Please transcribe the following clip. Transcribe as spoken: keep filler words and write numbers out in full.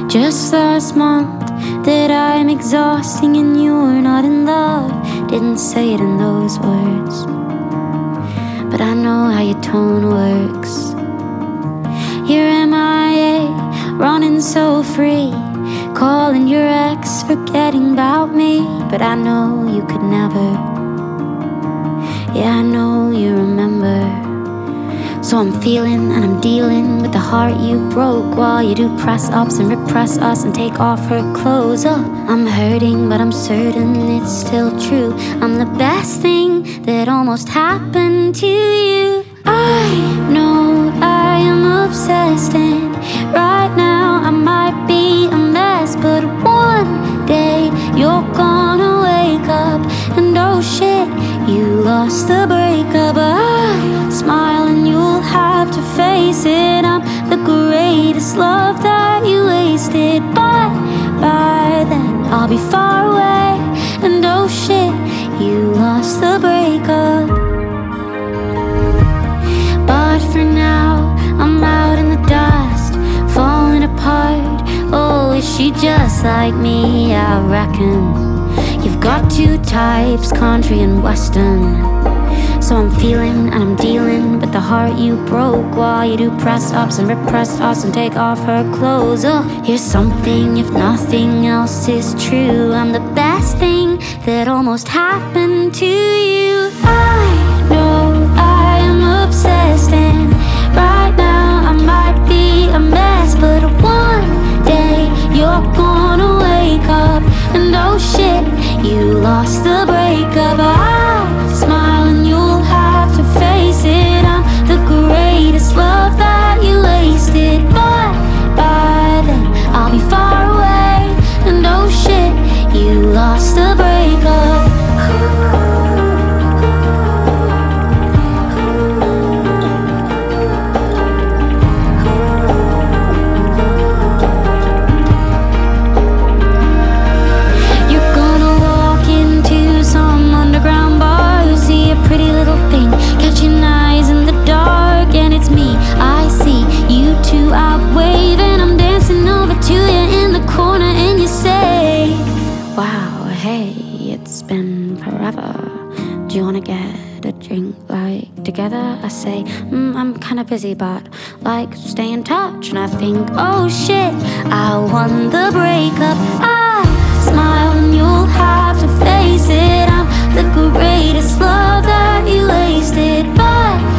Just last month that I'm exhausting and you're not in love. Didn't say it in those words, but I know how your tone works. You're M I A, running so free, calling your ex, forgetting about me. But I know you could never. Yeah, I know you remember. So I'm feeling and I'm dealing with the heart you broke, while you do press-ups and repress us and take off her clothes. Oh, I'm hurting, but I'm certain it's still true. I'm the best thing that almost happened to you. I know I am obsessed, and right now I might be a mess, but one day you're gonna wake up and oh shit, you lost the breakup. I smile and you'll have to face it. I'm the greatest love that you wasted, but by then I'll be far away, and oh shit, you lost the breakup. But for now, I'm out in the dust, falling apart. Oh, is she just like me? I reckon you've got two types, country and western. So I'm feeling and I'm dealing with the heart you broke, while you do press-ups and repress us and take off her clothes. Oh, here's something if nothing else is true. I'm the best thing that almost happened to you. I know I am obsessed, and right now I might be a mess, but one day you're gonna wake up and oh shit, you lost the breakup. I smile and you'll have to face it. I'm the greatest love that you wasted, but by then I'll be far away, and oh shit, you lost the breakup. Pretty little thing, catching eyes in the dark, and it's me. I see you two out waving. I'm dancing over to you in the corner, and you say, wow, hey, it's been forever. Do you wanna get a drink, like, together? I say, mm, I'm kinda busy, but, like, stay in touch. And I think, oh shit, I won the breakup. I smile and you'll have to face it. I'm the greatest love that you wasted, but